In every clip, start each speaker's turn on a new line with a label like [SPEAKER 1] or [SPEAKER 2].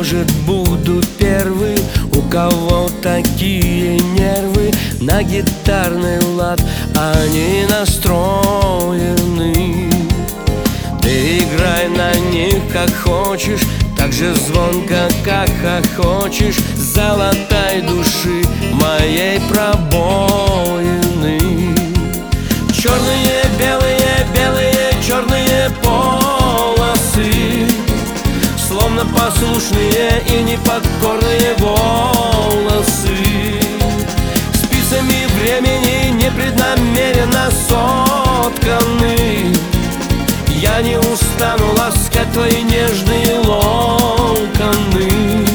[SPEAKER 1] может, буду первый, у кого такие нервы на гитарный лад они настроены. Ты играй на них как хочешь, так же звонко, как хохочешь, золотой души моей пробоины. Черные, белые, белые, черные полосы, словно послушные и непокорные волосы. Спицами времени непреднамеренно сотканы. Я не устану ласкать твои нежные локоны.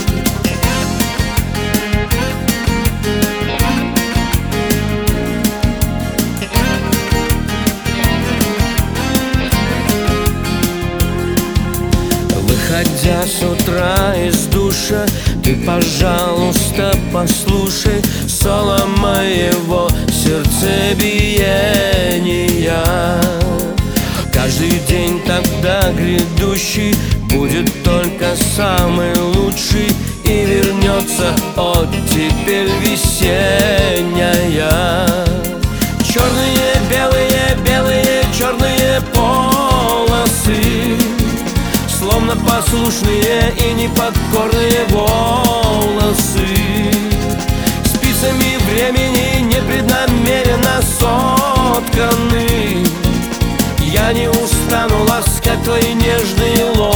[SPEAKER 1] Выходя с утра из душа, ты, пожалуйста, послушай соло моего сердцебиения. Каждый день тогда грядущий будет только самый лучший, и вернется оттепель весенняя. Черные, белые, белые, черные полосы, словно послушные и непокорные волосы. Спицами времени непреднамеренно сотканы. Я не устану ласкать твои нежные локоны.